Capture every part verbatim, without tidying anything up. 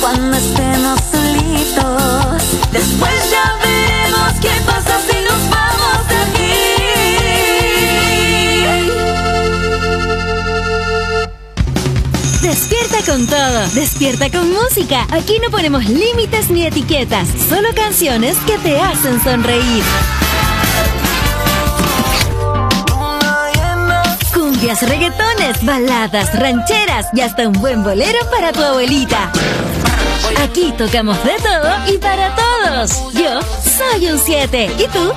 cuando estemos solitos. Después ya veremos qué pasa si nos vamos de aquí. Despierta con todo, despierta con música. Aquí no ponemos límites ni etiquetas, solo canciones que te hacen sonreír. Cumbias, reggaetones, baladas, rancheras y hasta un buen bolero para tu abuelita. Aquí tocamos de todo y para todos. Yo soy un siete. ¿Y tú?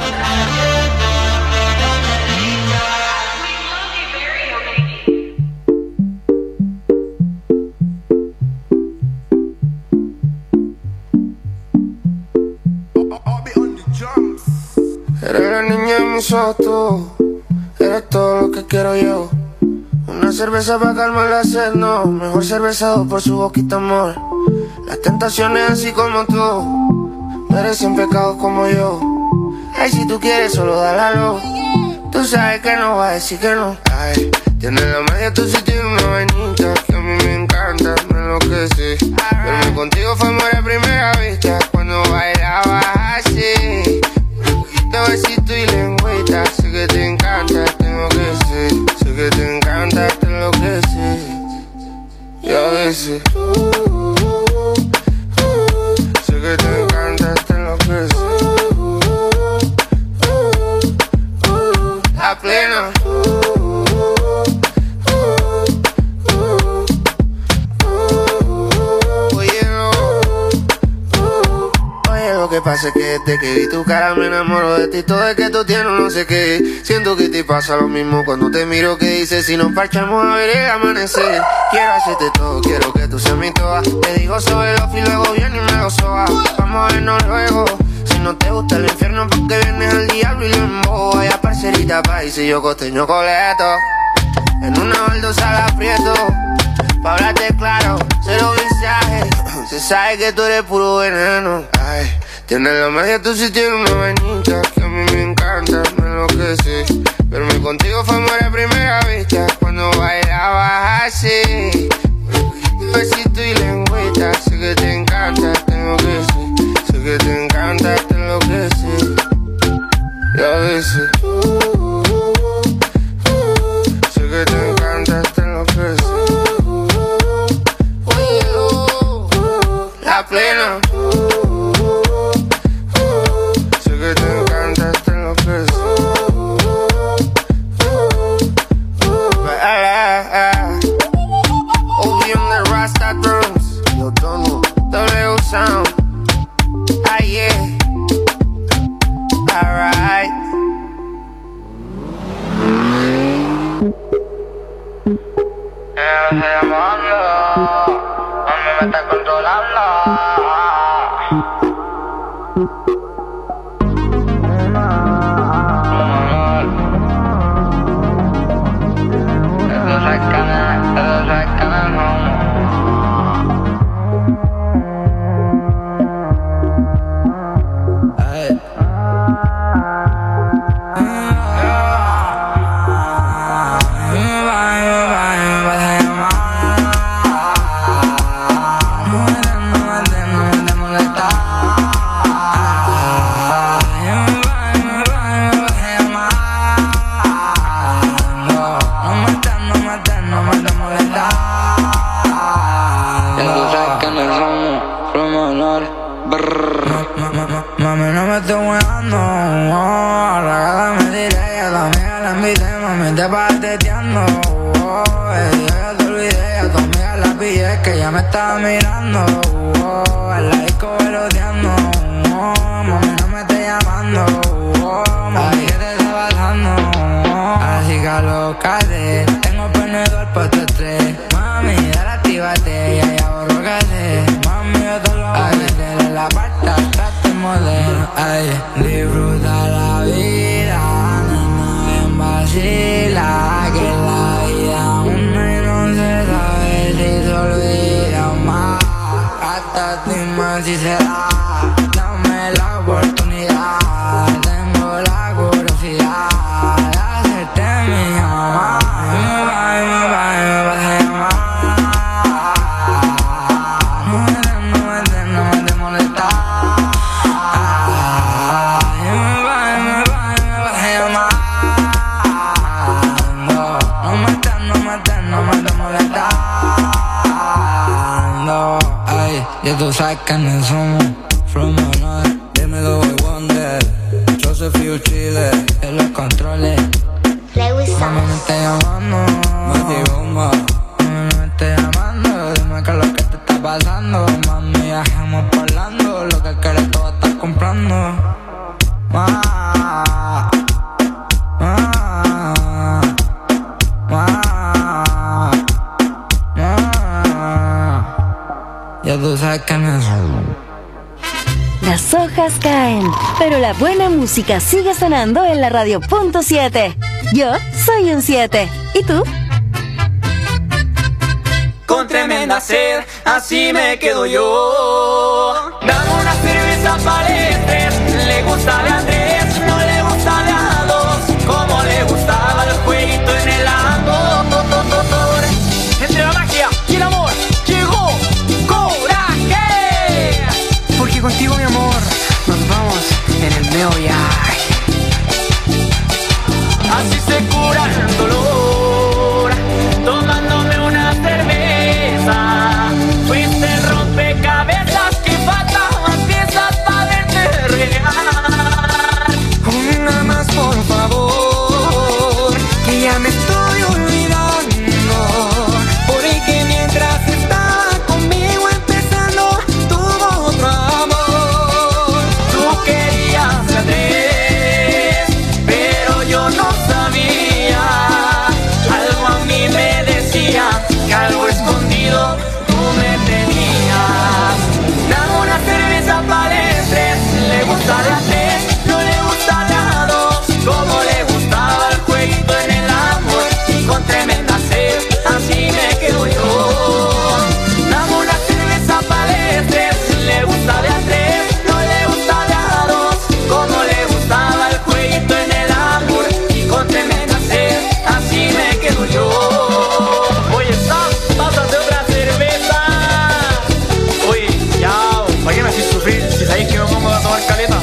Eres la niña de mis ojos, tú. Eres todo lo que quiero yo. Una cerveza para calmar la sed, no. Mejor cervezado por su boquita, amor. Las tentaciones así como tú merecen pecados como yo. Ay, si tú quieres solo dale a lo. Tú sabes que no va a decir que no. Ay, tienes la magia, tú sí tienes una vainita que a mí me encanta, me enloquece. Verme contigo fue amor a primera vista cuando bailabas así. Te besito y lengüita, sé que te encanta, tengo que ser. Sé que te encanta, te enloquece. Y a veces sé que te encanta, te enloquece. La plena. Lo que pasa es que desde que vi tu cara me enamoro de ti. Todo es que tú tienes no sé qué. Siento que te pasa lo mismo cuando te miro. Que dices si nos parchamos a ver el amanecer. Quiero hacerte todo, quiero que tú seas mi toa. Te digo sobre los y luego viene y me lo soba. Vamos a vernos luego. Si no te gusta el infierno porque vienes al diablo y lo embobo. Vaya parcerita país y yo costeño coleto. En una baldosa la aprieto. Pa' hablarte claro, cero visaje. Se sabe que tú eres puro veneno. Ay, tienes la magia, tú sí tienes una vainita que a mí me encanta, me enloquece. Verme contigo fue amor a primera vista cuando bailabas así. Besito y lengüita, sé que te encanta, tengo que ser. Sé que te encanta, te enloquece. Y a veces sé que te encanta, te enloquece. La plena. Sé que te encanta, te enloquece. O B on the Rasta drums. Yo tono W sound. Ah yeah. Alright. Eh, eh, mami, mami me está controlando. Eso es canal, eso es canal, no. Mami, no me estoy weando, oh, regálame directo, la amiga la invité, mami, te pateteando, oh, eh, yo ya te olvidé, a tu amiga la pillé, que ya me estaba mirando, oh, en la disco veloteando, oh, mami, no me estés llamando, oh, mami, que te está pasando, oh, así que alócate, tengo ponedor pa' tu estrés, mami, dale, actívate, ya ya borrócate, mami, yo te lo voy a meter en la parte. Ay, disfruta la vida, nena, ven vacila, que la vida una y no se sabe si se olvida más. Hasta ti más si se da, dame la oportunidad, tengo la curiosidad de hacerte mi mamá. Me va, me va, me va a llamar. No me Ey, ya tú sabes quiénes somos. From another, dímelo, boy wonder. Joseph Fiu Chile, en los controles. Mami, me está llamando, Mati Bomba. Mami, me está llamando, dime qué es lo que te está pasando. Mami, ya estamos hablando, lo que quieres todo estás comprando. Ma, ma, ma, ma. Ya tú sabes quiénes son. Las hojas caen, pero la buena música sigue sonando en la radio punto siete. Yo soy un siete. ¿Y tú? Con tremenda sed, así me quedo yo. Dame una cerveza palestres, le gusta de Andrés, no le gusta de a dos, como le gustaba el jueguito en el amor. Entre la magia y el amor llegó Coraje. Porque contigo, mi amor, nos vamos en el nuevo viaje. Así se cura el dolor, tomándome una cerveza. Fuiste el rompecabezas que faltaban piezas para verte real. Una más, por favor, que ya me estoy olvidando. Porque mientras estaba conmigo empezando, tuvo otro amor. Tú querías de Andrés, pero yo no sabía. Algo a mí me decía que algo escondido tú me tenías. Dame una cerveza palestres, le gusta de a tres, no le gusta de a dos, como le gustaba el jueguito en el amor. Y con tremenda sed, así me quedo yo. Dame una cerveza palestres, le gusta de a tres, no le gusta de a dos, como le gustaba el jueguito en el amor. Y con tremenda sed, así me quedo yo. Oye, Sam, pásate otra cerveza. Oye, ya, ¿para qué me haces sufrir si sabéis que me pongo a tomar caleta?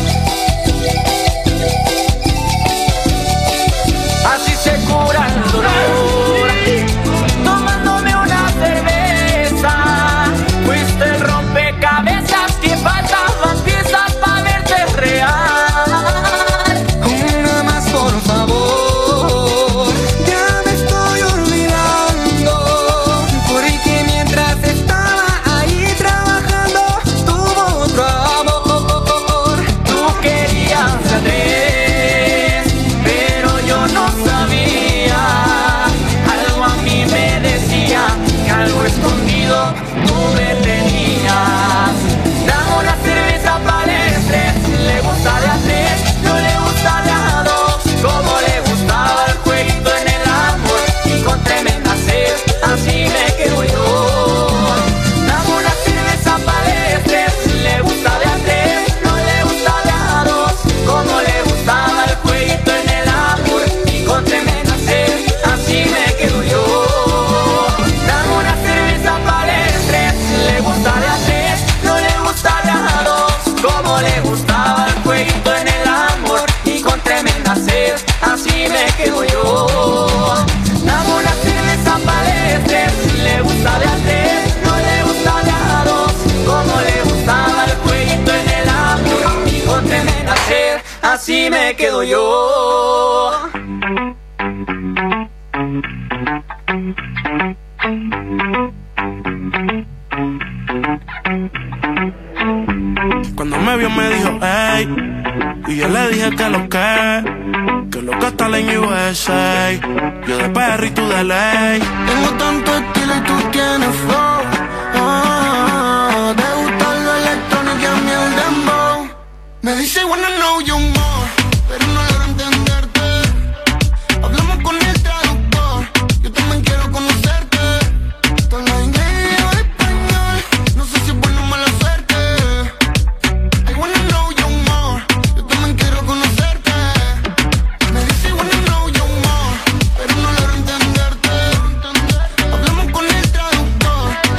Así se cura el dolor, tomándome una cerveza. Fuiste el rompecabezas que faltaban piezas para verte real. Una más, por favor, ya me estoy olvidando. Porque mientras estaba ahí trabajando, tuvo otro amor. Tú querías de Andrés, pero yo no sabía. Algo a mí me decía que algo escondido tú me tenías. Dame una cerveza palestres, le gusta de a tres, no le gusta de a dos, como le gustaba el jueguito en el amor. Y con tremenda sed, así me quedo yo. Dame una cerveza palestres, le gusta de a tres, no le gusta de a dos, como le gustaba el jueguito en el amor. Y con tremenda sed, así me quedo yo. Dame una cerveza palestres, le gusta de a tres, no le gusta de a dos, como le gustaba el jueguito en el amor. Y con tremenda sed, así me quedo yo. Dame una cerveza palestres, le gusta de a tres, no le gusta de a dos, como le gustaba el jueguito en el amor. Y con tremenda sed, así me quedo yo. Cuando me vio me dijo, ey, y yo le dije que lo que, que lo que está en U S A. Yo de perro y tú de ley. Tengo tanto estilo y tú tienes flow. Oh, te gusta lo electrónico y a mí el dembow. Me dice wanna know you more, pero no logro entenderte. Hablamos con el traductor, yo también quiero conocerte. Te hablo inglés y yo español, no sé si es buena o mala suerte. I wanna know you more, yo también quiero conocerte. Me dice wanna know you more, pero no logro entenderte. Hablamos con el traductor,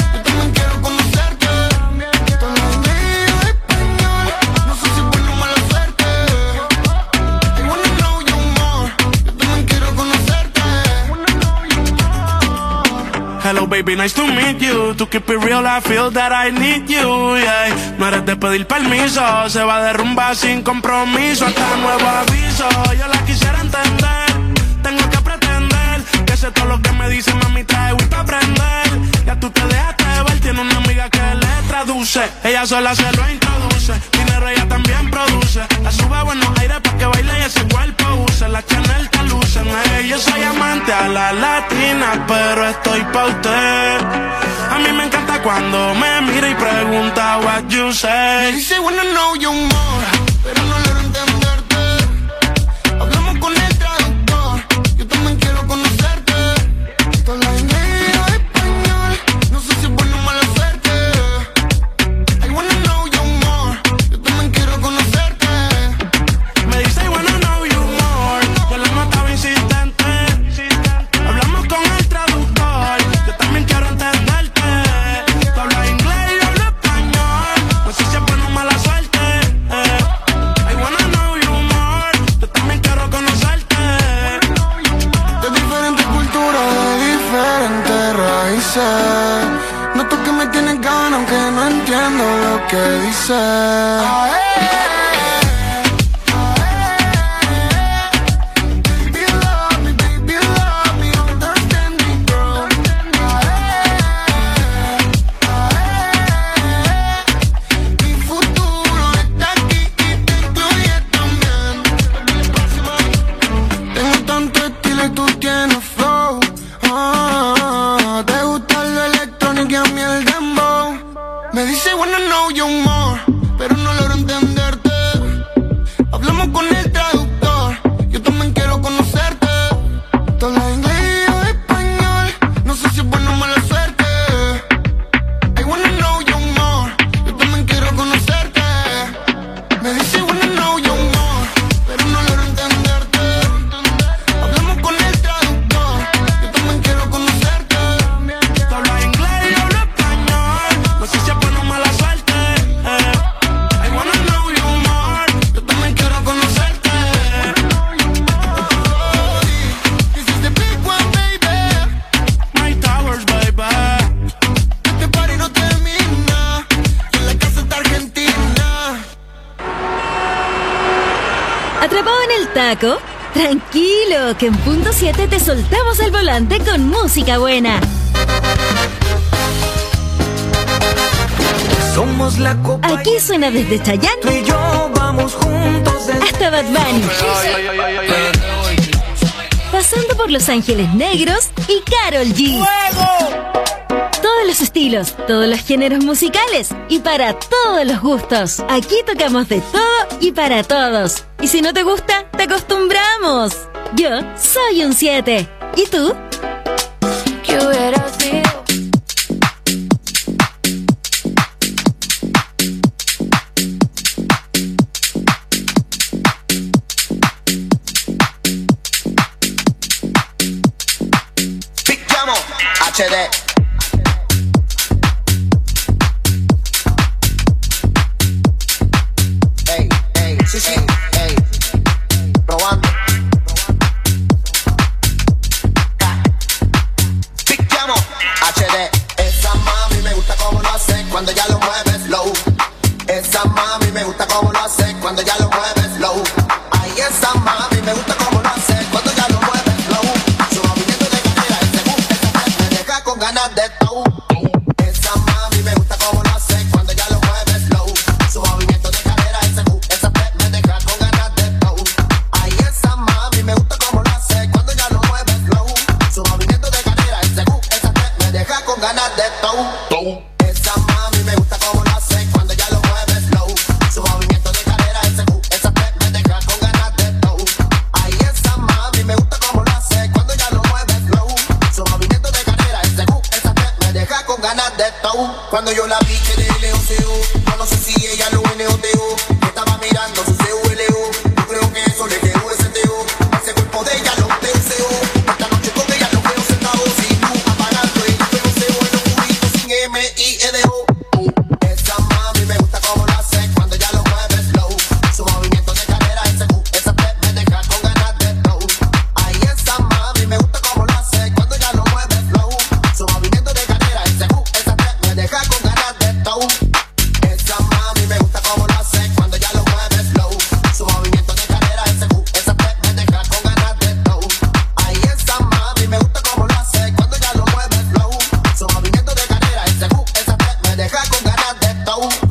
Hello baby, nice to meet you. To keep it real, I feel that I need you, yeah. No eres de pedir permiso, se va a derrumbar sin compromiso. Hasta nuevo aviso, yo la quisiera entender. Tengo que pretender que sé todo lo que me dice, mami, trae Wii pa' aprender. Ya tú te dejaste ver, tiene una amiga que le traduce. Ella sola se lo introduce, dinero ella también produce. La sube a Buenos Aires pa' que baile y ese cuerpo use. La Chanel te lucen, hey, yo soy amante a la latina, pero estoy pa' usted. A mí me encanta cuando me mira y pregunta what you say. Me dice wanna know you more, pero no logro entenderte. Hablamos con el traductor, yo también quiero conocerte. Toda la inglés y español, no sé si es buena o mala suerte. I wanna know you more, yo también quiero conocerte. Me dice I wanna know you more, yo la notaba insistente. Hablamos con el traductor, yo también quiero entenderte. Tú hablas inglés y yo hablo español, no sé si es buena o mala suerte. I wanna know you more, yo también quiero conocerte. De diferentes culturas, de diferentes raíces. Noto que me tienes ganas aunque no entiendo lo que dices. Baby, love me, baby, love me, understand me, girl. Mi futuro está aquí y te incluye también. Tengo tanto estilo y tú tienes flow. Ah, te gusta lo electrónico y a mí el dembow. Me dice wanna know you more, pero no logro entenderte. Hablamos con el traductor, yo también quiero conocerte. Tú hablas inglés y yo español, no sé si es buena o mala suerte. I wanna know you more, yo también quiero conocerte. Me dice wanna know you more, pero no logro entenderte. Hablamos con el traductor, yo también quiero conocerte. Tú hablas inglés y yo hablo español, no sé si es buena o mala suerte. I wanna know you more, Yo también quiero conocerte. This is the big one, baby. my towers, baby. Este party no termina, en la casa está Argentina. ¿Atrapado en el taco? Tranquilo, que en punto siete te soltamos el volante con música buena. Somos la copa. Aquí suena desde Tú Chayanne y yo vamos juntos de... hasta Bad Bunny, pasando por Los Ángeles Negros y Karol G. Todos los estilos, todos los géneros musicales y para todos los gustos. Aquí tocamos de todo y para todos. Y si no te gusta, te acostumbramos. Yo soy un siete. ¿Y tú? ¿Qué hubiera sido? Picchiamo H D. Ey, ey, sí, sí, ey. Probando. Picchiamo H D. Esa mami me gusta como lo hace cuando ya lo mueves slow. Esa mami me gusta como lo hace cuando ya lo mueves slow. Ay, esa mami me gusta como lo hace cuando ya lo mueves slow. Su movimiento de cadera, ese boom, esa vez me deja con ganas de tau. Esa mami me gusta como lo hace cuando ya lo mueves slow. Su movimiento de cadera, ese boom, esa vez me deja con ganas de tau. Ay, esa mami me gusta como lo hace cuando ya lo mueves slow. Su movimiento de cadera, ese boom, esa vez me deja con ganas de tau. Esa mami me gusta como lo hace cuando ya lo mueves slow. Su movimiento de cadera,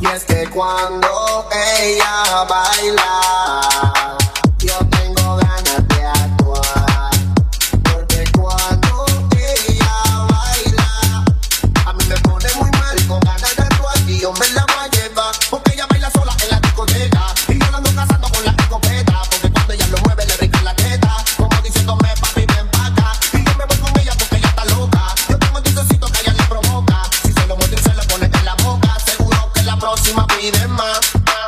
es que cuando ella baila, yo tengo ganas de actuar. Porque cuando ella baila, a mí me pone muy mal con ganas de actuar. Y yo me la voy a llevar, porque ella baila sola en la discoteca. Y yo la ando cazando con la escopeta, porque cuando ella lo mueve le brinca la teta, como diciéndome papi ven pa' acá. Y yo me voy con ella porque ella está loca. Yo tengo el dulcecito que ella le provoca. Si se lo muerde y se lo pone en la boca, seguro que la próxima pide más.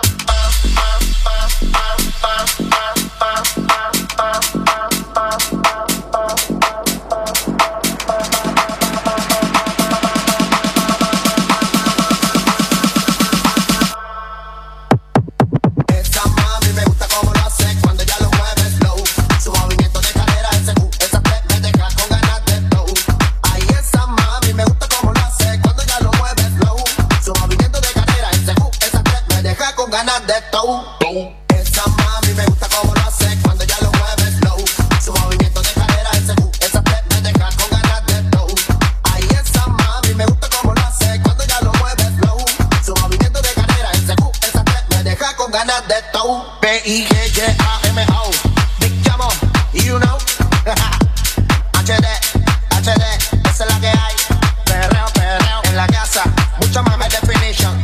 Ganas de todo. Esa mami me gusta como lo hace cuando ya lo mueve slow. Su movimiento de cadera, ese cu, esa te me deja con ganas de todo. Ay, esa mami me gusta como lo hace cuando ya lo mueve slow. Su movimiento de cadera, ese cu, esa te me deja con ganas de todo. P I G G A M O, Big Jamo, you know. H D, H D, esa es la que hay. Perreo, perreo en la casa, mucha más definition.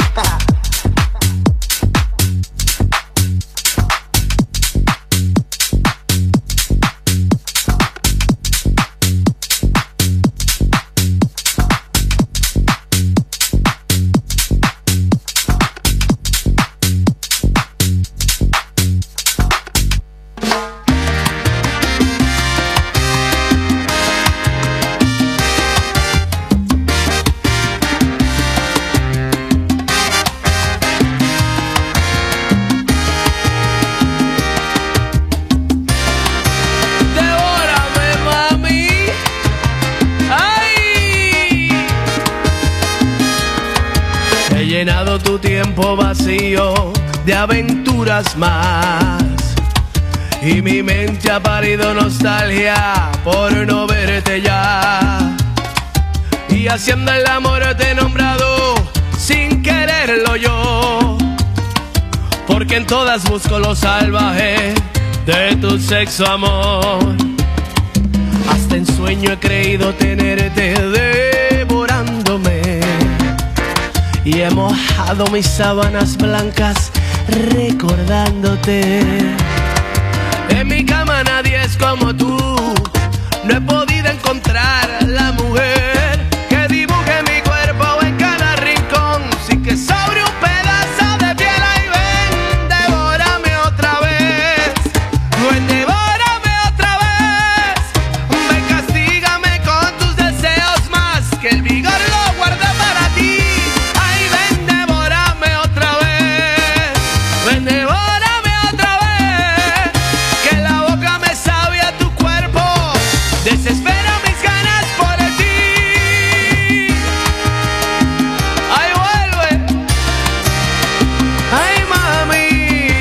Llenado tu tiempo vacío de aventuras más, y mi mente ha parido nostalgia por no verte ya. Y haciendo el amor te he nombrado sin quererlo yo, porque en todas busco lo salvaje de tu sexo amor. Hasta en sueño he creído tenerte devorándome, y he mojado mis sábanas blancas recordándote. En mi cama nadie es como tú, no he podido encontrar la mujer que dibuje mi cuerpo en cada rincón, sin que sobre un pedazo de piel. Ay, ven, devórame otra vez, ven, devórame otra vez, ven, castígame con tus deseos más, que el vigor lo guarda para ti. Devórame otra vez, que la boca me sabe a tu cuerpo, desespera mis ganas por ti. Ay, vuelve, ay, mami.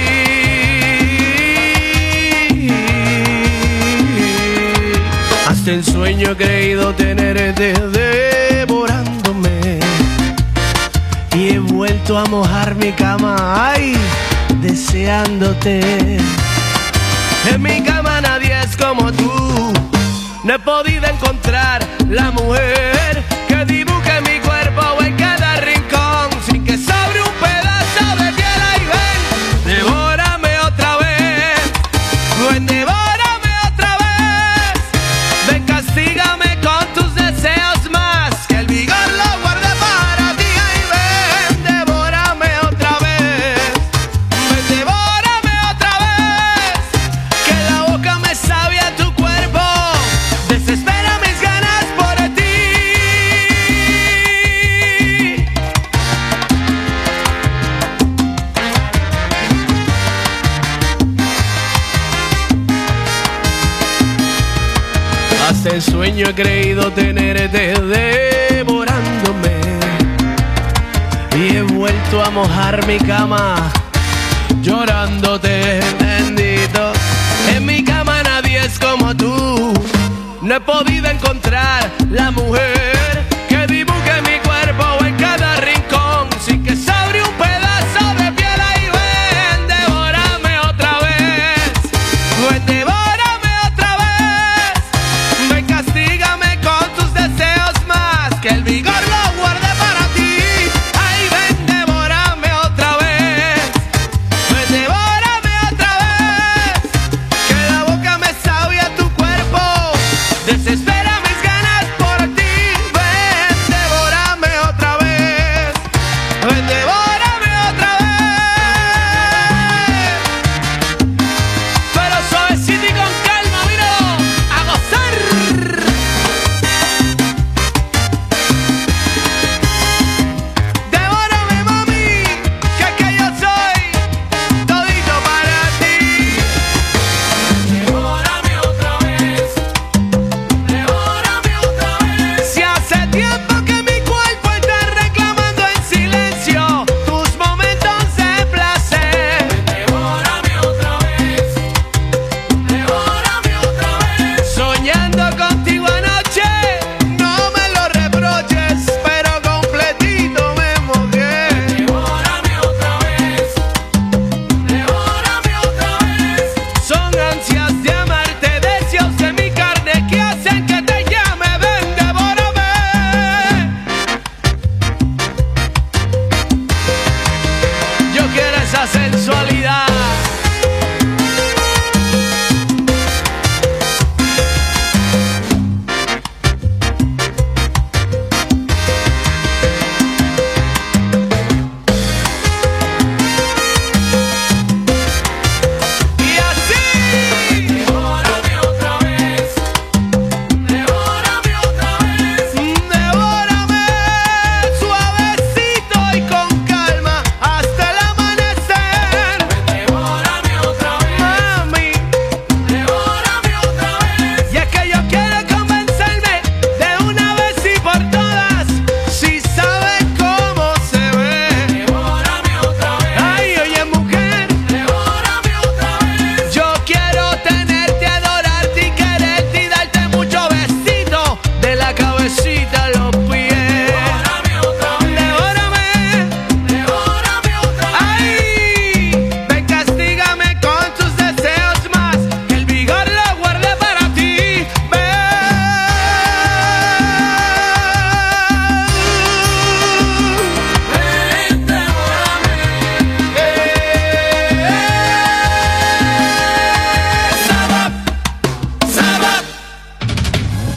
Hasta en sueño he creído tenerte devorándome, y he vuelto a mojar mi cama, ay, deseándote. En mi cama nadie es como tú, no he podido encontrar la mujer que dibuje mi cuerpo en cada rincón, sin que sobre un pedazo de piel. Ay, ven, devórame otra vez, ven, devórame otra vez, ven, castígame con tus deseos más, que el vigor lo guarde para ti. Ay, ven, devórame otra vez, ven, devórame otra vez, que la boca me sabe a tu cuerpo, desespera mis ganas por ti. Hasta en sueño he creído tenerte devorándome, y he vuelto a mojar mi cama llorándote, bendito. En mi cama nadie es como tú, no he podido encontrar la mujer que dibuje mi cuerpo en cada rincón, sin que sobre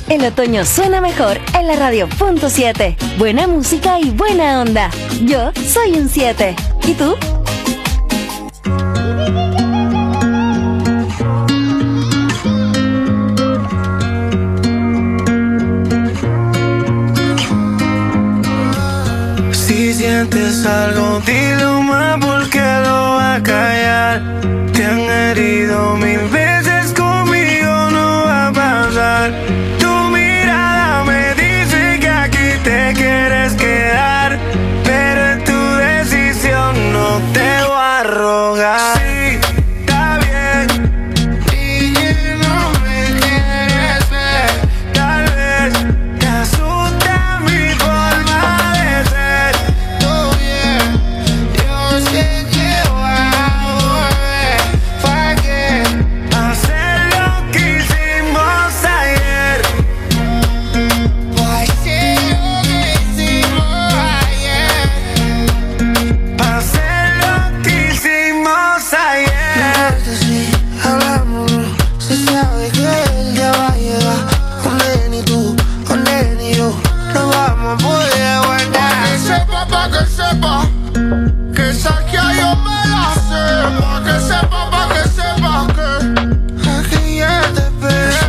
El otoño suena mejor en la radio punto siete. Buena música y buena onda. Yo soy un siete. ¿Y tú? Si sientes algo, dilo más porque lo va a callar. Te han herido mil veces, conmigo no va a pasar. Tu mirada me dice que aquí te quieres quedar, pero es tu decisión, no te voy a rogar. Sí, está bien, y que no me quieres ver. Tal vez te asusta mi forma de ser. Todo bien, yo sé que voy a volver. ¿Para qué hacer lo que hicimos ayer? ¿Para qué lo que hicimos ayer? ¿Para hacer lo que hicimos ayer? Sí, hablamos, se sabe que él ya va a llegar. Con él y tú, con él y yo, no vamos a poder aguantar. Pa' que sepa, pa' que sepa, que saquea yo me la sé. Pa' que sepa, pa' que sepa que aquí ya te esperé.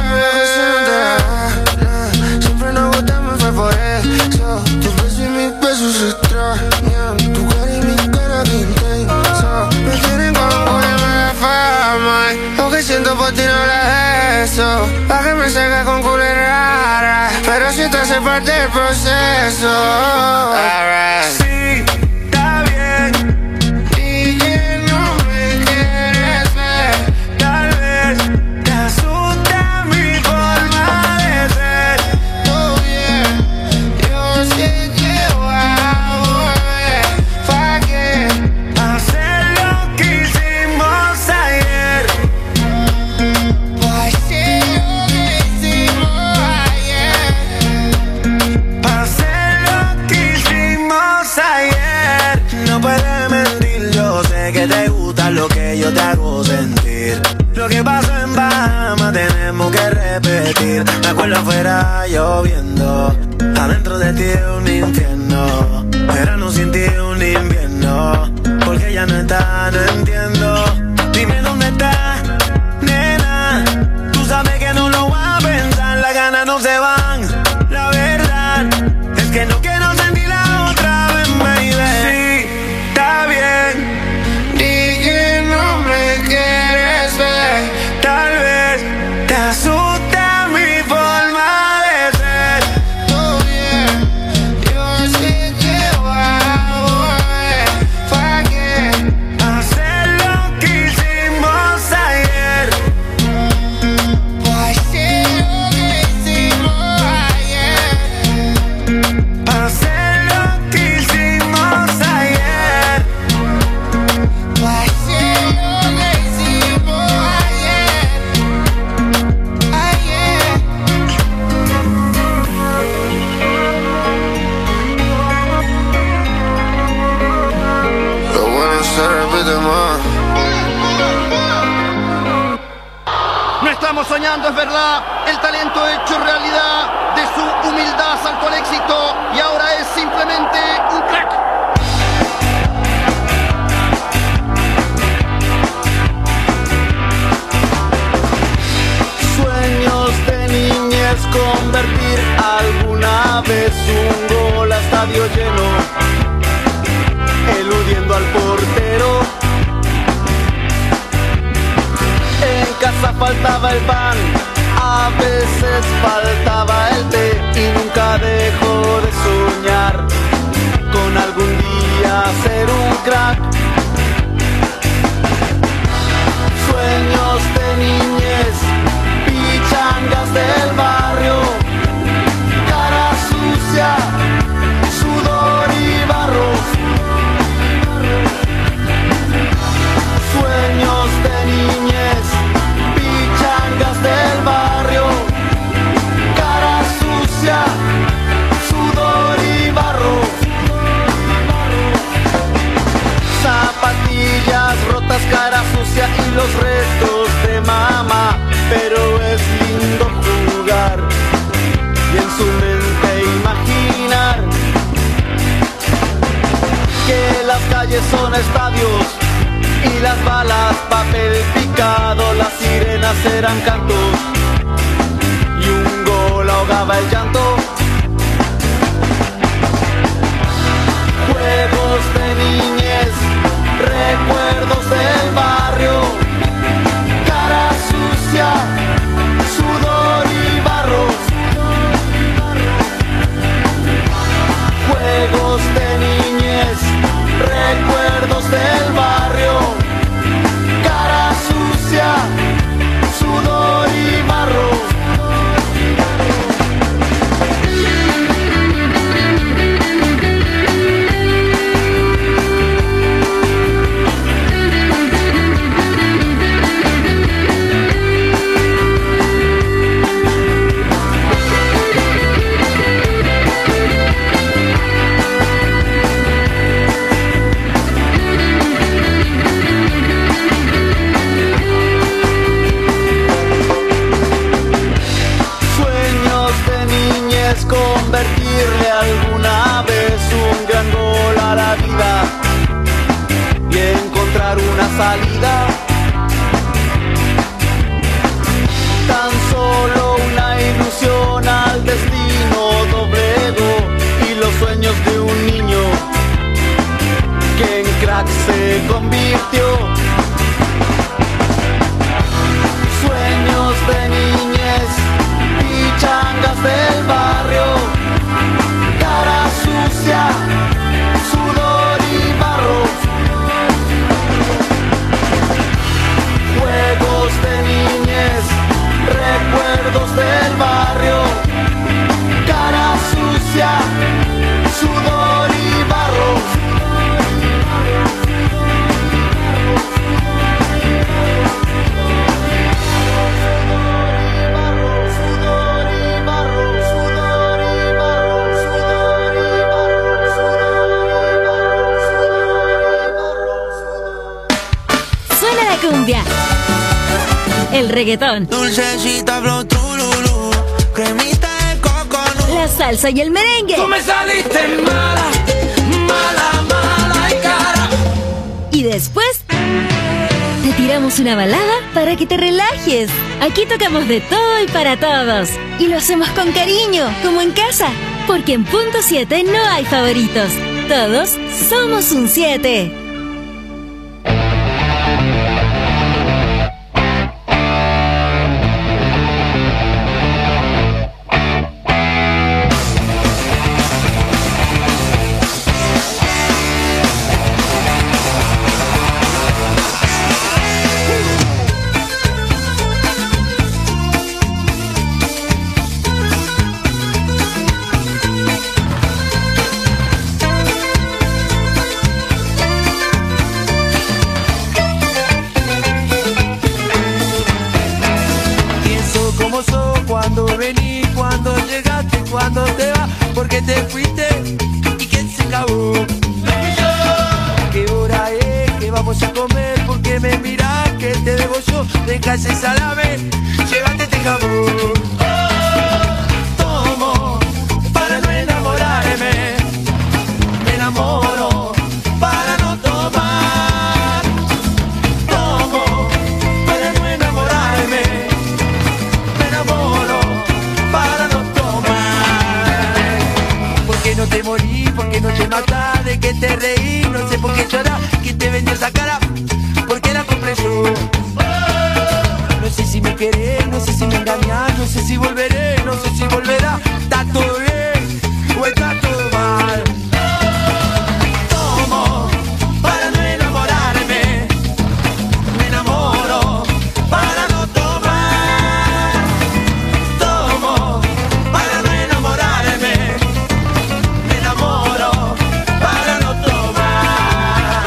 Siempre nos gustamos, fue por eso. Tus besos y mis besos se extrañan. Tu cara y mi cara que intensa. Me tienen con poema de fama. Lo que siento por ti no lo es eso. Pa' que me salga con culera rara, pero si te hace parte del proceso. Alright. Sí, está bien, y que no me quieres ver. Tal vez te asusta mi forma de ser. Todo bien, yo sé que voy a volver. ¿Para qué hacer lo que hicimos ayer? ¿Para hacer lo que hicimos ayer? ¿Para hacer lo que hicimos ayer? No puedes mentir, yo sé que te gusta lo que yo te hago sentir. Lo que pasó en Bahamas tenemos que repetir. Me acuerdo afuera lloviendo, adentro de ti es un infierno. Verano sin ti es un invierno, porque ya no está, no entiendo. Dime dónde está, nena. Tú sabes que no lo voy a pensar, las ganas no se van. La verdad es que no quiero sentir la otra vez, baby. Sí, está bien, di que no me quieres ver. Tal vez te asusta mi forma de ser. Todo bien, yo sé que voy a volver. ¿Para qué hacer lo que hicimos ayer? ¿Para hacer lo que hicimos ayer? ¿Para hacer lo que hicimos ayer? ¿Para hacer lo que hicimos ayer? Ayer. Lo bueno se repite más. No estamos soñando, es verdad. El talento hecho realidad. De su humildad saltó al éxito y ahora es simplemente un crack. Sueños de niñez, convertir alguna vez un gol a estadio lleno, eludiendo al portero. En casa faltaba el pan, a veces faltaba el té, y nunca dejó de soñar con algún día ser un crack. Sueños de niñez, pichangas del barrio, cara sucia, sudor y barro. Sueños de niñez, pichangas del barrio, cara sucia, sudor y barro. las calles son estadios y las balas papel picado, las sirenas eran cantos y un gol ahogaba el llanto. Juegos de niñez, recuerdos del barrio, cara sucia, sudor y barro. Juegos de niñez, recuerdos del barrio, cara sucia, sudor y barro. Convertirle alguna vez un gran gol a la vida y encontrar una salida. Tan solo una ilusión al destino doblegó y los sueños de un niño que en crack se convirtió. Sueños de niñez, pichangas del barrio, cara sucia, sudor y barro. Juegos de niñez, recuerdos del barrio, cara sucia, sudor y barro. Cumbia, el reggaetón, dulcecita flow trululú, cremita de coconut, la salsa y el merengue. Tú me saliste mala, mala, mala y cara. Y después te tiramos una balada para que te relajes. Aquí tocamos de todo y para todos. Y lo hacemos con cariño, como en casa. Porque en Punto siete no hay favoritos. Todos somos un siete. Cuando te vas, porque te fuiste y que se acabó. ¿Qué hora es? ¿Qué vamos a comer? Porque me miras que te debo yo. Deja ese salame, llévate este jabón. Tomo para no enamorarme, me enamoro para no tomar. Tomo para no enamorarme, me enamoro para no no te morí, porque no te matás, de que te reí, no sé por qué llorás, quién te vendió esa cara, porque la compré yo. No sé si me querés, no sé si me engañás, no sé si volveré, no sé si volverá, está todo bien o está todo mal. Tomo para no enamorarme, me enamoro para no tomar. Tomo para no enamorarme, me enamoro para no tomar.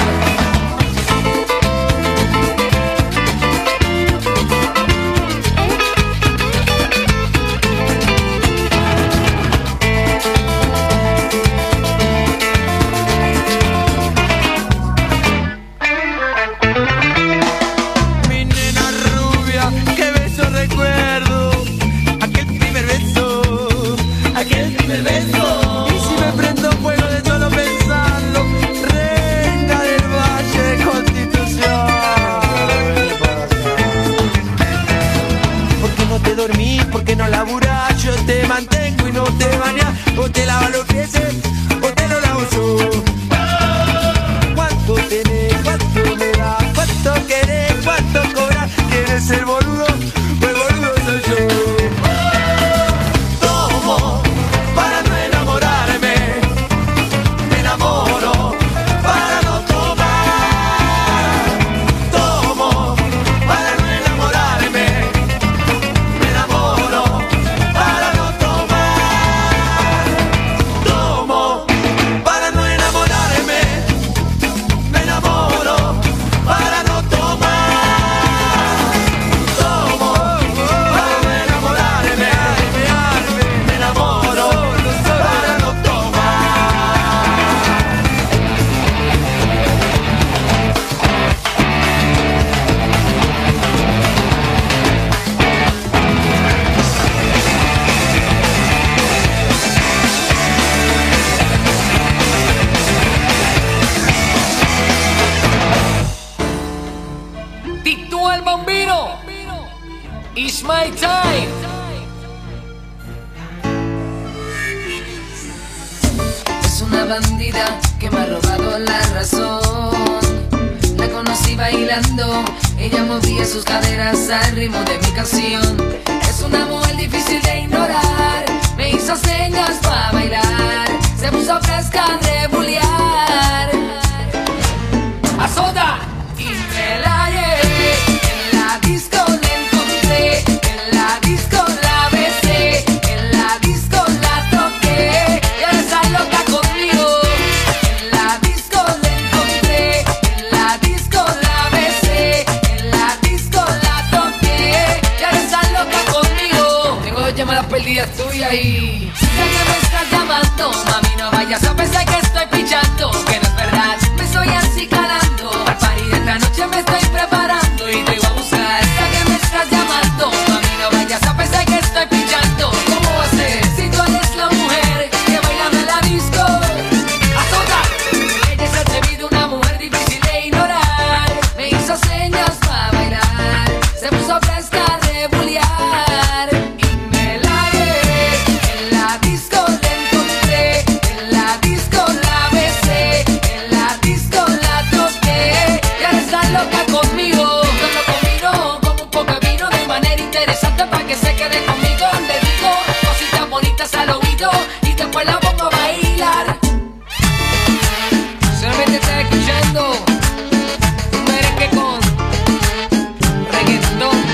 o te lava los pies, o te lo lavo yo. ¿Cuánto tenés? ¿Cuánto me das? ¿Cuánto querés? ¿Cuánto cobras? ¿Quieres ser boludo? Pues boludo soy yo. Tomo para no enamorarme, me enamoro para no tomar. Tomo para no enamorarme, me enamoro para no tomar. Tomo para no enamorarme, me enamoro para no tomar. Tomo para no enamorarme, me enamoro para no tomar. Tito el Bambino, it's my time. Es una bandida que me ha robado la razón. La conocí bailando, ella movía sus caderas al ritmo de mi canción. Es una mujer difícil de ignorar, me hizo señas para bailar, se puso fresca de bullear. Azota. Y me la llevé, en la disco la encontré, en la disco la besé, en la disco la toqué, y ahora está loca conmigo. En la disco la encontré, en la disco la besé, en la disco la toqué, y ahora está loca conmigo. Tengo dos llamadas perdidas tuyas y... Sé que me estás llamando, mami, no vayas a pensar que estoy pichando, que no es verdad, me estoy así calando. Al party de esta noche me estoy preparando y te voy a buscar. Sé que me estás llamando, mami, no vayas a pensar que estoy pichando. ¿Cómo va a ser si tú eres la mujer que baila en la disco? Azota. Ella se ha atrevido, una mujer difícil de ignorar, me hizo señas para bailar, se puso fresca de bullear. Y me la llevé, en la disco la encontré, en la disco la besé, en la disco la toqué, y ahora está loca conmigo. Solo conmigo, con un poco de vino, de manera interesante para que se quede conmigo. Le digo cositas bonitas al oído y después la pongo a bailar. Solamente estás escuchando un merengue con reggaetón.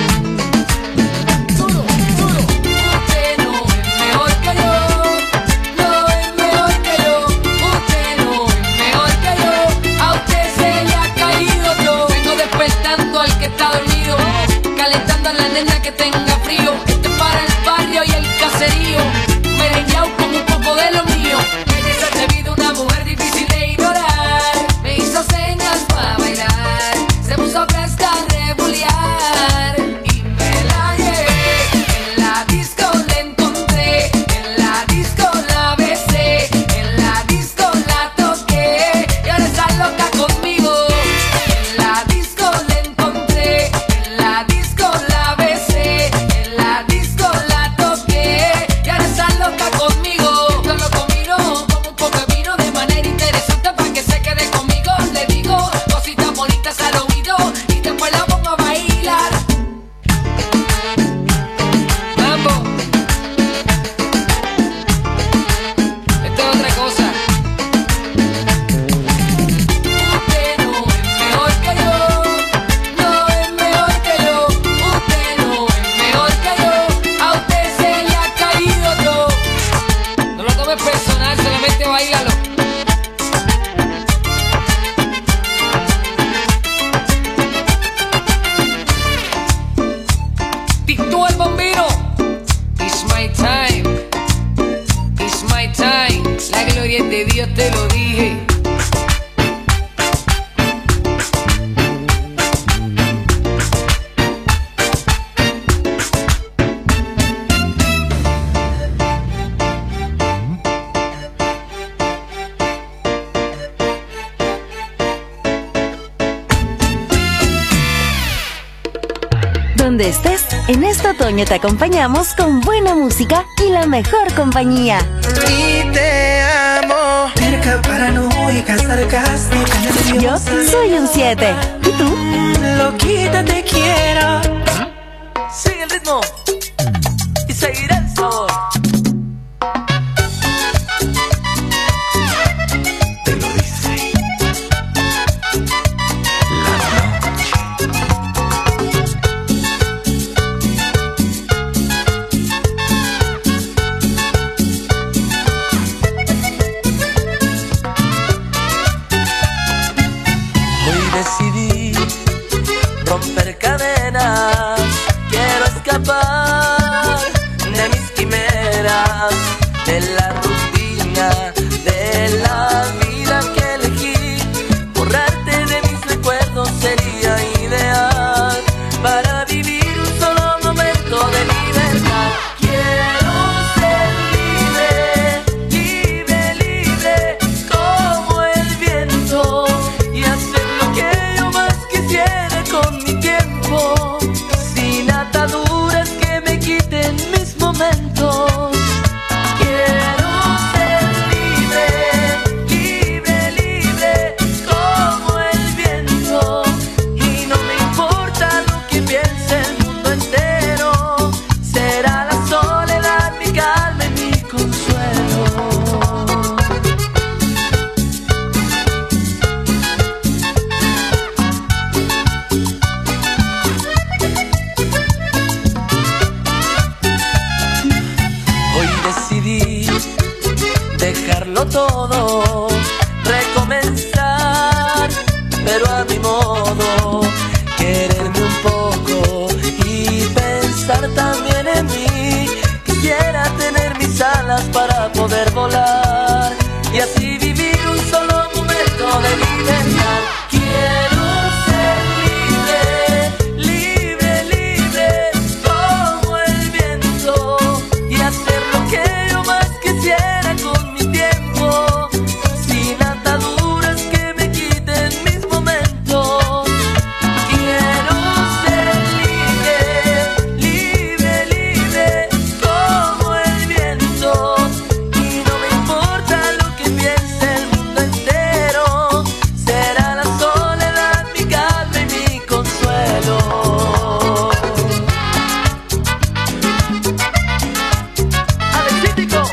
Duro, duro. Usted no es mejor que yo, no es mejor que yo. Usted no es mejor que yo, a usted se le ha caído todo. Vengo despertando al que está dormido, calentando a la nena que tenga frío. Este es para el barrio y el caserío, merengueado con un poco de lo mío. Ella se ha atrevido, una mujer difícil de ignorar, me hizo señas para bailar, se puso fresca de bullear. Y me la llevé, en la disco la encontré, en la disco la besé, en la disco la toqué, y ahora está loca conmigo. En la disco la encontré, en la disco la besé, Donde estés, en este otoño te acompañamos con buena música y la mejor compañía. Y te amo. Cerca, paranoica, sarcástica, Yo soy un siete. ¿Y tú? Loquita, te quiero. Sigue el ritmo y seguiré el sabor. Te lo dice Decidí romper cadenas, quiero escapar de mis quimeras, de la rutina, de la vida que elegí. Borrarte de mis recuerdos sería ideal para vivir un solo momento de libertad. Quiero ser libre, libre, libre, como el viento, y hacer lo que yo más quisiera con mi tiempo, sin ataduras que me quiten mis momentos. Quiero ser libre, libre, libre, como el viento, y no me importa lo que piense el mundo entero. Será la soledad mi calma y mi consuelo. Hoy decidí dejarlo todo, recomenzar, pero a mi modo, quererme un poco y pensar también en mí. Quisiera tener mis alas para poder volar y así vivir un solo momento de libertad. Quiero ser libre, libre, libre, como el viento, y hacer lo que yo más quisiera con mi tiempo, sin ataduras que me quiten mis momentos. Quiero ser libre, libre, libre, como el viento, y no me importa lo que piense el mundo entero. Será la soledad mi calma y mi consuelo. Alexítico,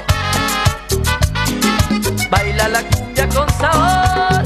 baila la cumbia con sabor.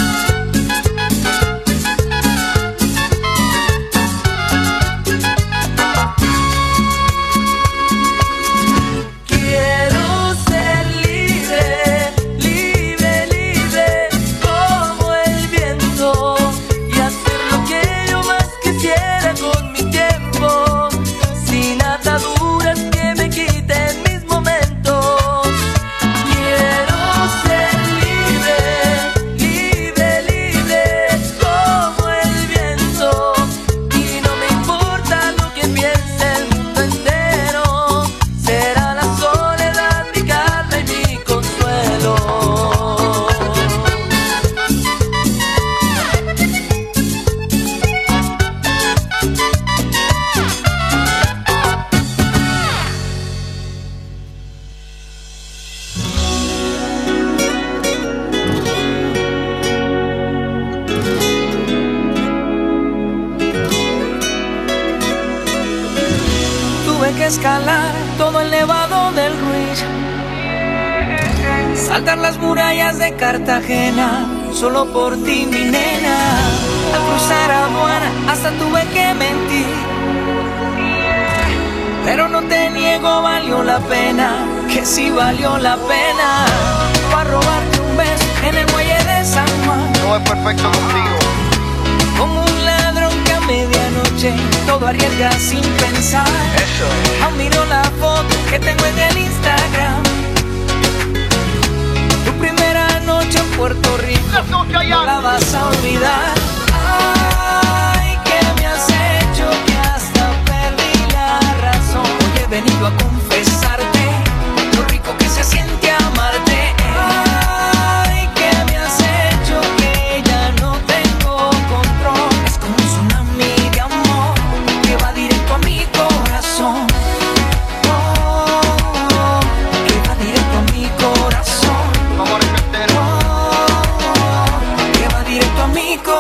Quiero ser libre, libre, libre, como el viento, y hacer lo que yo más quisiera con mi tiempo, sin ataduras que me quiten mis momentos. Quiero ser libre, libre, libre, como el viento, y no me importa lo que piense el mundo entero. Será la soledad mi calma y mi consuelo. Tuve que escalar todo el nevado del Ruiz, saltar las murallas de Cartagena, solo por ti, mi nena. Al cruzar aduana hasta tuve que mentir, pero no te niego, valió la pena, que sí valió la pena. Para robarte un beso en el muelle de San Juan, No es perfecto contigo. como un ladrón que a medianoche todo arriesga sin pensar. Eso es. Aún miro la foto que tengo en el Instagram, tu primera noche en Puerto Rico, no la vas a olvidar. Ay, que me has hecho que hasta perdí la razón. Hoy he venido a confesarte lo rico que se siente amarte. Ay, que me has hecho que ya no tengo control. Es como un tsunami de amor que va directo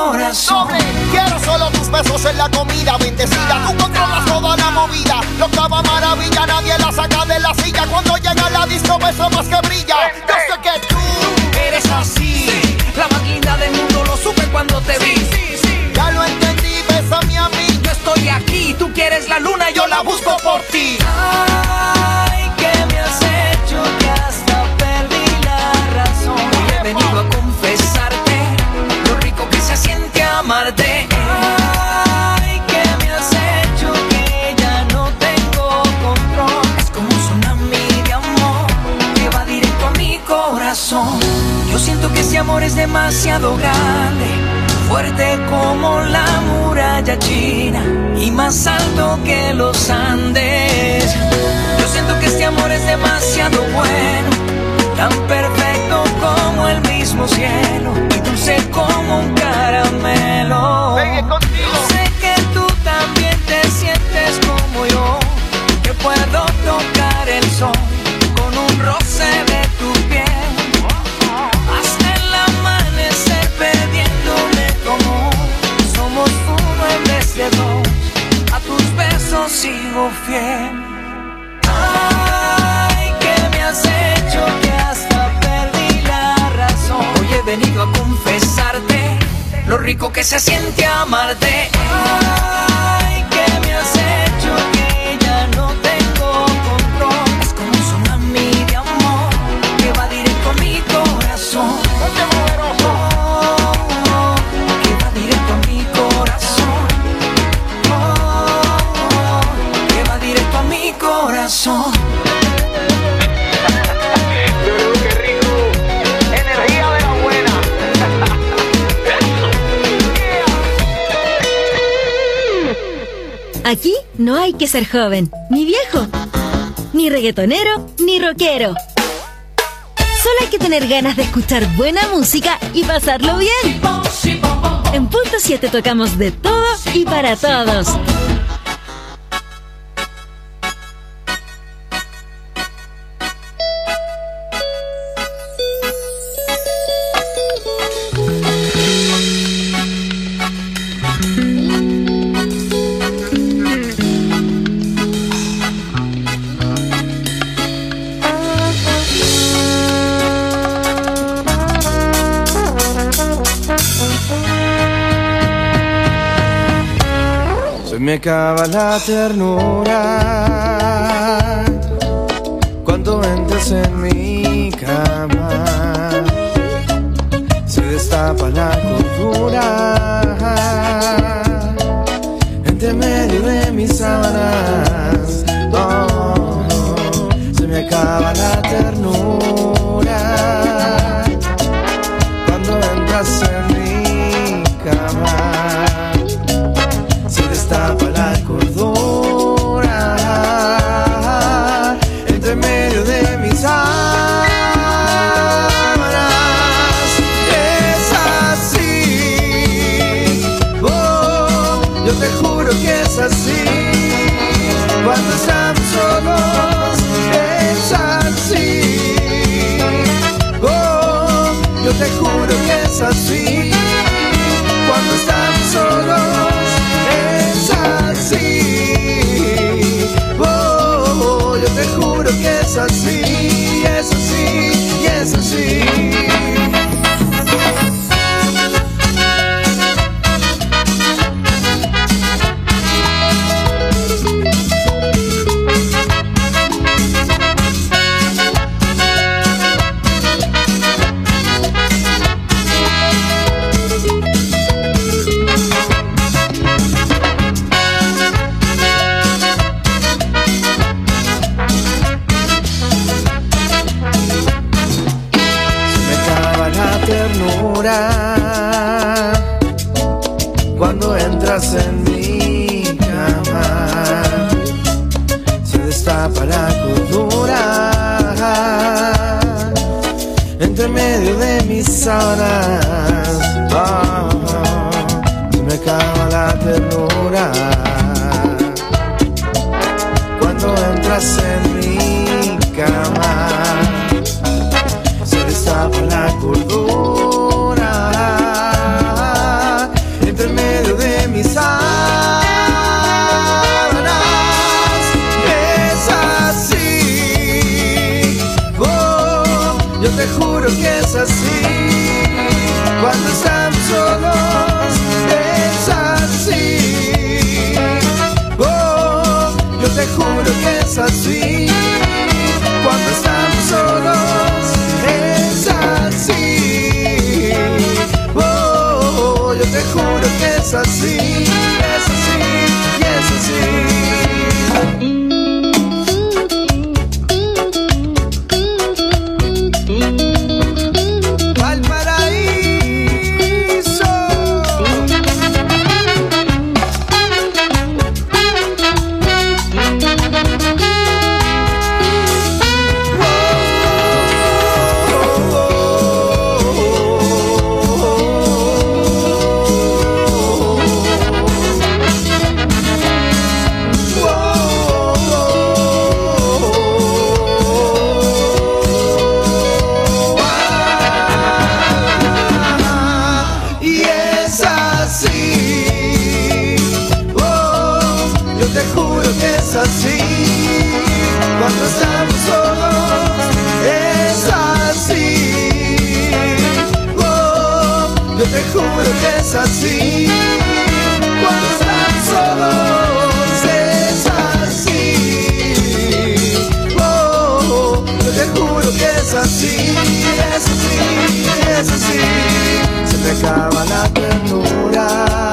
corazón. Doble, quiero solo tus besos en la comida bendecida. Tú controlas toda la movida. Lo octava maravilla, nadie la saca de la silla. Cuando llega la disco, beso más que brilla. Yo sé que tú eres así, sí. La más linda del mundo, lo supe cuando te vi. Sí, sí, sí. Ya lo entendí, bésame a mí. Yo estoy aquí, tú quieres la luna, yo la busco por ti. Ay, ¿qué me has hecho? Que hasta perdí la razón. Hoy he venido a confesarte lo rico que se siente amarte. Ay, ¿qué me has hecho? Que ya no tengo control. Es como un tsunami de amor que va directo a mi corazón. Yo siento que ese amor es demasiado grande, fuerte como la muralla china y más alto que los Andes. Yo siento que este amor es demasiado bueno, tan perfecto como el mismo cielo y dulce como un caramelo. Pegue contigo. Yo sé que tú también te sientes como yo, que puedo tocar el sol con un roce de tu piel. Hasta el amanecer perdiéndome como somos uno en vez de dos. A tus besos sigo fiel. Ay, ¿qué me has hecho? Que hasta perdí la razón. Hoy he venido a confesarte lo rico que se siente amarte. Ay, ¿qué me has hecho? Que ya no tengo control. Es como un tsunami de amor que va directo a mi corazón. Oh, que va directo a mi corazón. Oh, que va directo a mi corazón. Pero qué rico, energía de la buena. Aquí no hay que ser joven, ni viejo, ni reggaetonero, ni rockero. Solo hay que tener ganas de escuchar buena música y pasarlo bien. En Punto siete tocamos de todo y para todos. Se me acaba la ternura cuando entras en mi cama. Se destapa la cordura entre medio de mis sábanas. Oh, se me acaba la ternura cuando entras en mi cama. Destapa la cordura entre medio de mis sábanas. Es así, oh, yo te juro que es así. Cuando estamos solos es así, oh, yo te juro que es así. Cuando estamos solos es así, oh, yo te juro que es así, es así, es así. Cuando entras en mi cama, se destapa la cordura entre medio de mis sábanas. Oh, se me acaba la ternura cuando entras en mi cama, se destapa la cordura te juro que es así. Cuando estamos solos es así. Oh, yo te juro que es así. Cuando estamos solos es así. Oh, yo te juro que es así. Es así, y es así. Así, cuando estamos solos es así. Oh, yo te juro que es así. Cuando estamos solos es así. Oh, yo te juro que es así. Es así, es así. Se me acaba la ternura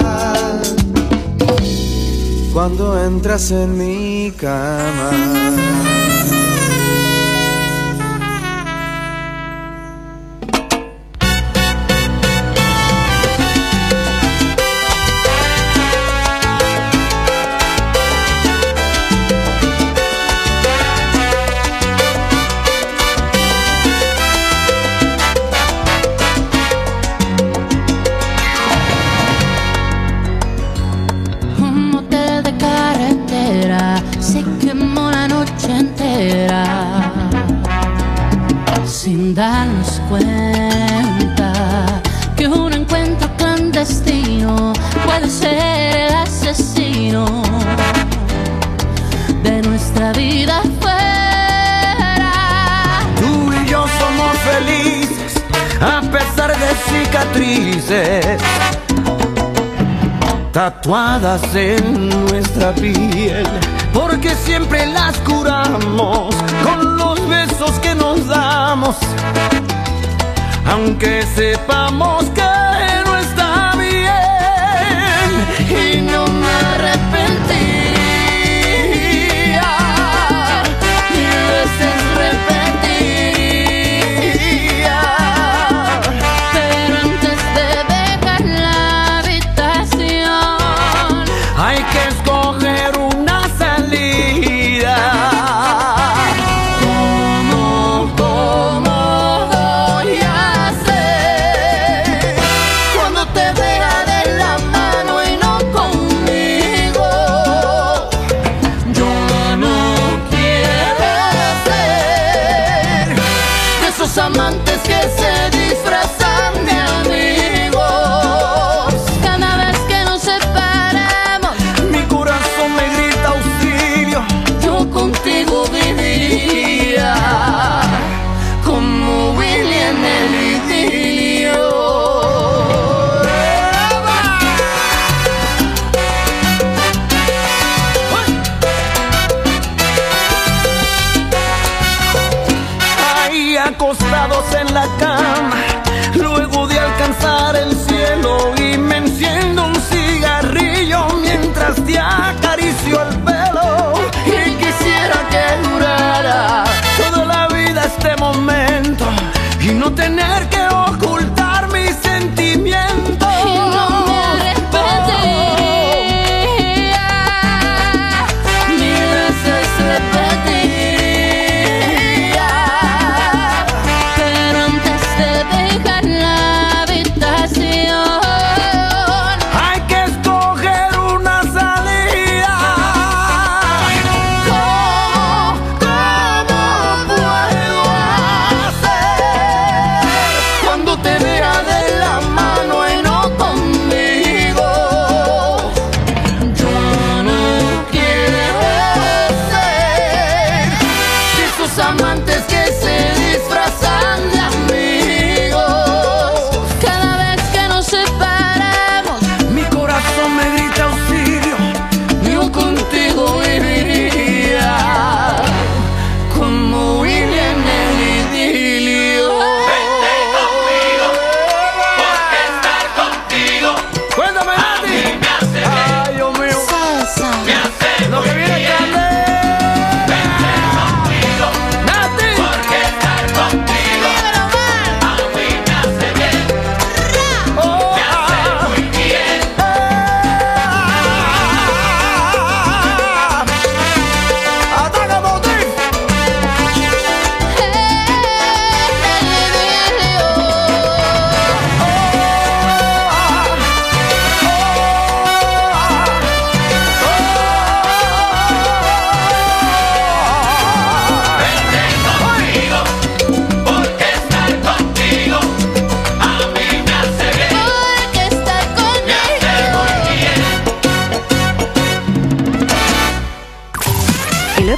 cuando entras en mi cama. Sin darnos cuenta que un encuentro clandestino puede ser el asesino de nuestra vida fuera. Tú y yo somos felices a pesar de cicatrices tatuadas en nuestra piel, porque siempre las curamos con los besos que nos damos, aunque sepamos que no está bien. Y no me arrepentiría, mil veces repetiría, pero antes de dejar la habitación hay que escoger una salida. ¿Cómo, cómo voy a hacer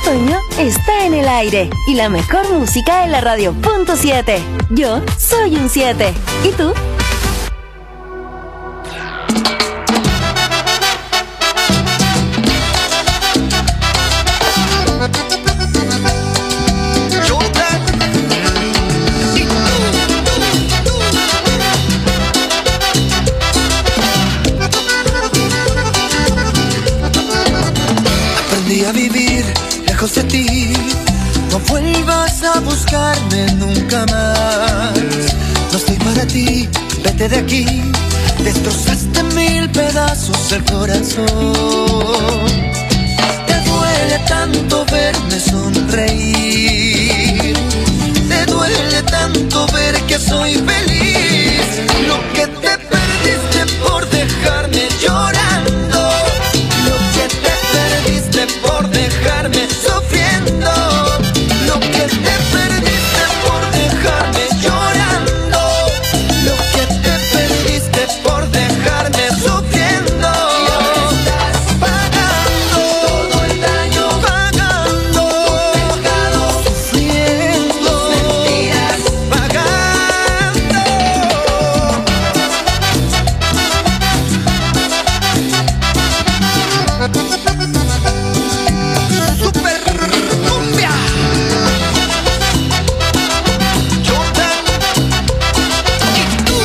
otoño está en el aire y la mejor música en la radio punto siete. Yo soy un siete. ¿Y tú? A vivir lejos de ti, no vuelvas a buscarme nunca más. No estoy para ti, vete de aquí. Destrozaste mil pedazos el corazón. Te duele tanto verme sonreír, te duele tanto ver que soy feliz. Lo que te perdiste por dejarme llorando, lo que te perdiste por dejarme sufriendo, lo que te perdiste por dejarme llorando, lo que te perdiste por dejarme sufriendo. Y ahora estás pagando todo el daño, pagando tu pecado, sufriendo tus mentiras, pagando. Super cumbia. Jordan y tú.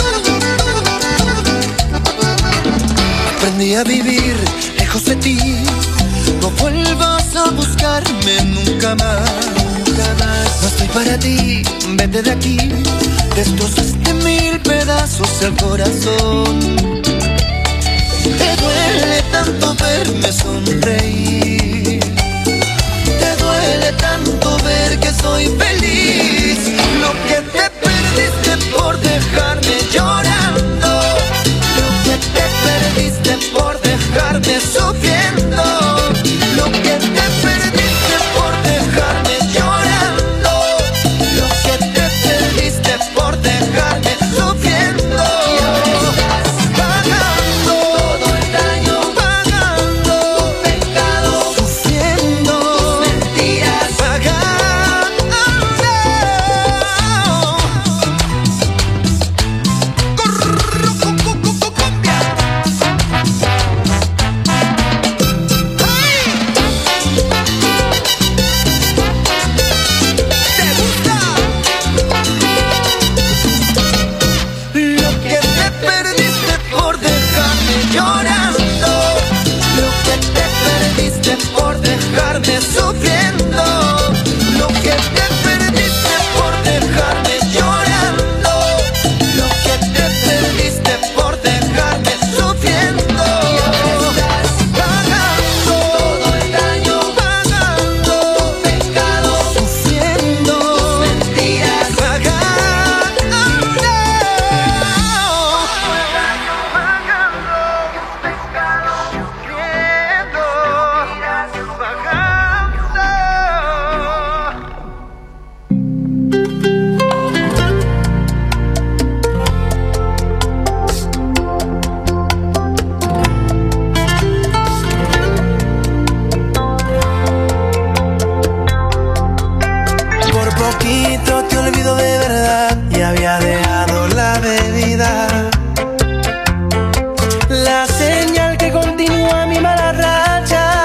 Aprendí a vivir lejos de ti. No vuelvas a buscarme nunca más. Nunca más. No estoy para ti, vete de aquí. Destrozaste mil pedazos el corazón. Te duele tanto verme sonreír, te duele tanto ver que soy feliz.